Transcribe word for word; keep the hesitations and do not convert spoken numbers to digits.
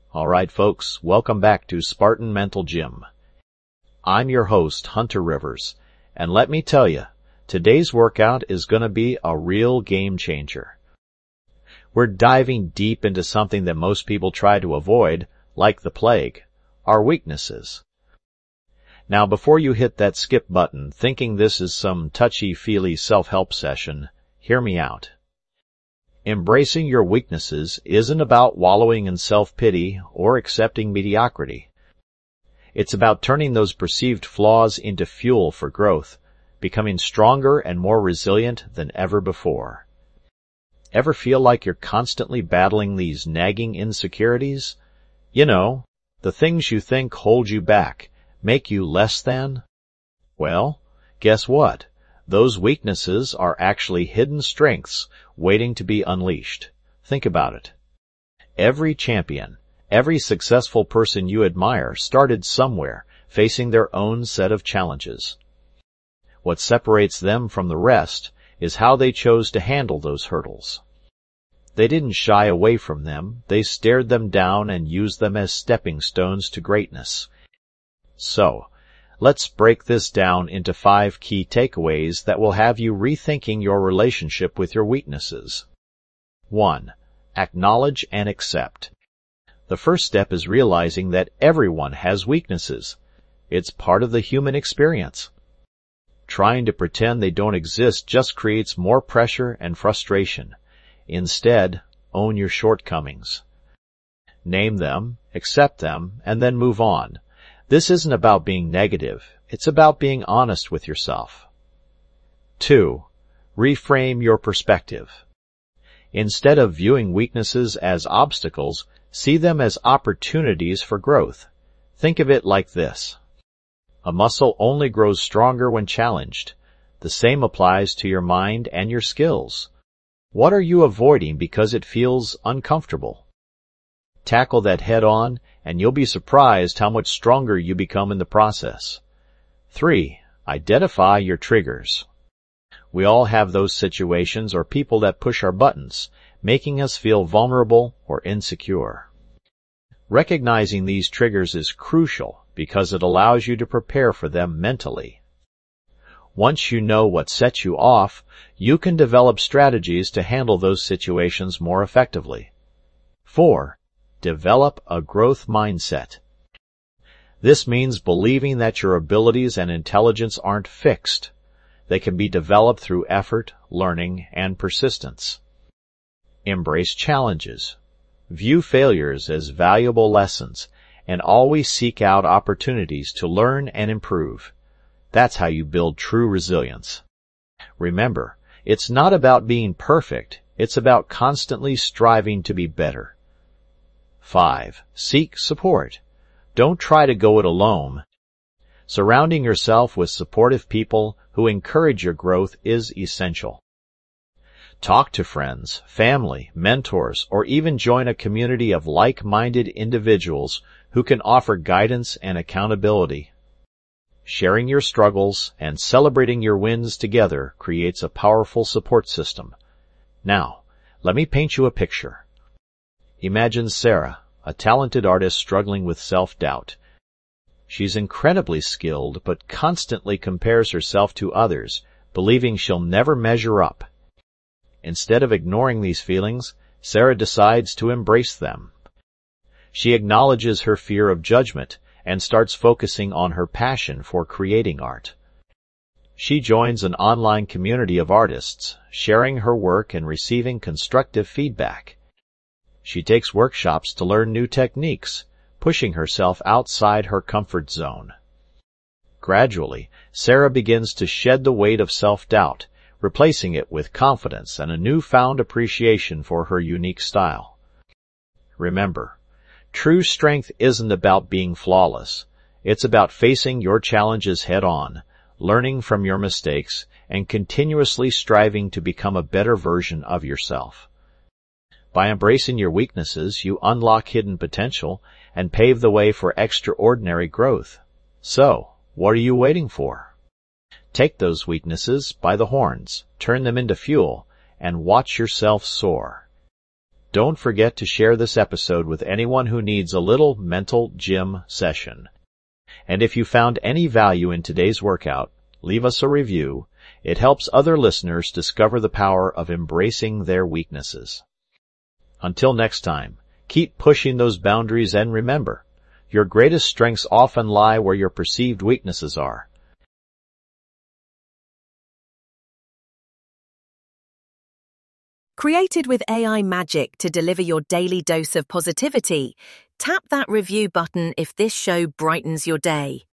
All right, folks, welcome back to Spartan Mental Gym. I'm your host, Hunter Rivers, and let me tell you, today's workout is going to be a real game changer. We're diving deep into something that most people try to avoid, like the plague, our weaknesses. Now, before you hit that skip button thinking this is some touchy-feely self-help session, hear me out. Embracing your weaknesses isn't about wallowing in self-pity or accepting mediocrity. It's about turning those perceived flaws into fuel for growth, becoming stronger and more resilient than ever before. Ever feel like you're constantly battling these nagging insecurities? You know, the things you think hold you back, make you less than? Well, guess what? Those weaknesses are actually hidden strengths waiting to be unleashed. Think about it. Every champion, every successful person you admire started somewhere, facing their own set of challenges. What separates them from the rest is how they chose to handle those hurdles. They didn't shy away from them, they stared them down and used them as stepping stones to greatness. So, let's break this down into five key takeaways that will have you rethinking your relationship with your weaknesses. One. Acknowledge and accept. The first step is realizing that everyone has weaknesses. It's part of the human experience. Trying to pretend they don't exist just creates more pressure and frustration. Instead, own your shortcomings. Name them, accept them, and then move on. This isn't about being negative. It's about being honest with yourself. Two. Reframe your perspective. Instead of viewing weaknesses as obstacles, see them as opportunities for growth. Think of it like this. A muscle only grows stronger when challenged. The same applies to your mind and your skills. What are you avoiding because it feels uncomfortable? Tackle that head on, and you'll be surprised how much stronger you become in the process. Three. Identify your triggers. We all have those situations or people that push our buttons, making us feel vulnerable or insecure. Recognizing these triggers is crucial because it allows you to prepare for them mentally. Once you know what sets you off, you can develop strategies to handle those situations more effectively. Four. Develop a growth mindset. This means believing that your abilities and intelligence aren't fixed. They can be developed through effort, learning, and persistence. Embrace challenges. View failures as valuable lessons, and always seek out opportunities to learn and improve. That's how you build true resilience. Remember, it's not about being perfect, it's about constantly striving to be better. Five. Seek support. Don't try to go it alone. Surrounding yourself with supportive people who encourage your growth is essential. Talk to friends, family, mentors, or even join a community of like-minded individuals who can offer guidance and accountability. Sharing your struggles and celebrating your wins together creates a powerful support system. Now, let me paint you a picture. Imagine Sarah, a talented artist struggling with self-doubt. She's incredibly skilled, but constantly compares herself to others, believing she'll never measure up. Instead of ignoring these feelings, Sarah decides to embrace them. She acknowledges her fear of judgment and starts focusing on her passion for creating art. She joins an online community of artists, sharing her work and receiving constructive feedback. She takes workshops to learn new techniques, pushing herself outside her comfort zone. Gradually, Sarah begins to shed the weight of self-doubt, replacing it with confidence and a newfound appreciation for her unique style. Remember, true strength isn't about being flawless. It's about facing your challenges head-on, learning from your mistakes, and continuously striving to become a better version of yourself. By embracing your weaknesses, you unlock hidden potential and pave the way for extraordinary growth. So, what are you waiting for? Take those weaknesses by the horns, turn them into fuel, and watch yourself soar. Don't forget to share this episode with anyone who needs a little mental gym session. And if you found any value in today's workout, leave us a review. It helps other listeners discover the power of embracing their weaknesses. Until next time, keep pushing those boundaries and remember, your greatest strengths often lie where your perceived weaknesses are. Created with A I magic to deliver your daily dose of positivity, tap that review button if this show brightens your day.